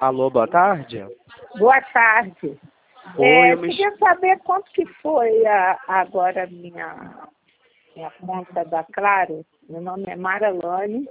Alô, boa tarde. Boa tarde. Oi, Eu queria saber quanto que foi agora minha conta da Claro. Meu nome é Maralane.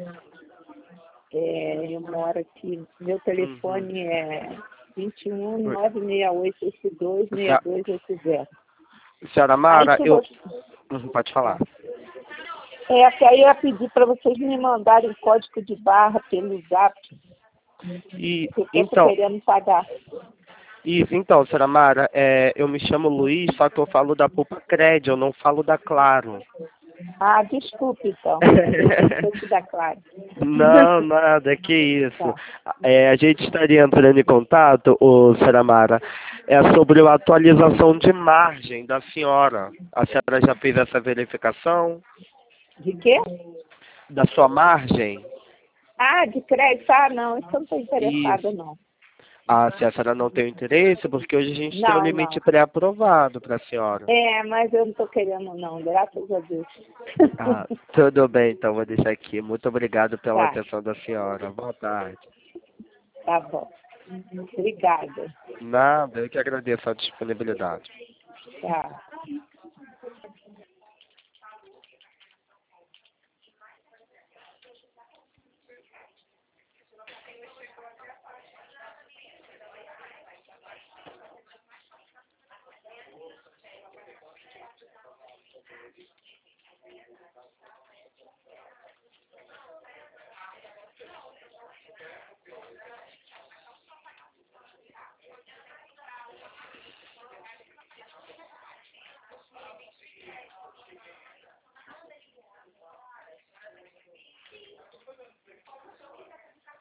Eu moro aqui. Meu telefone é 21 96882 6280. Senhora Mara, Aí eu... Pode falar. que aí eu ia pedir para vocês me mandarem código de barra pelo Zap, porque eu estou querendo pagar. Então, senhora Mara, eu me chamo Luiz, só que eu falo da Poupa Cred, eu não falo da Claro. Ah, desculpe então. Eu sou da Claro. Não, nada, que isso. Tá. A gente estaria entrando em contato, senhora Mara, sobre a atualização de margem da senhora. A senhora já fez essa verificação De quê? da sua margem? Ah, de crédito? Ah, não, isso eu não estou interessada, Isso. não. Se a senhora não tem interesse, porque hoje a gente tem um Não, limite não. pré-aprovado para a senhora. Mas eu não estou querendo, não, graças a Deus. Tudo bem, então vou deixar aqui. Muito obrigado pela Tá, atenção da senhora. Boa tarde. tá bom. Obrigada. Nada, eu que agradeço a disponibilidade. Tá.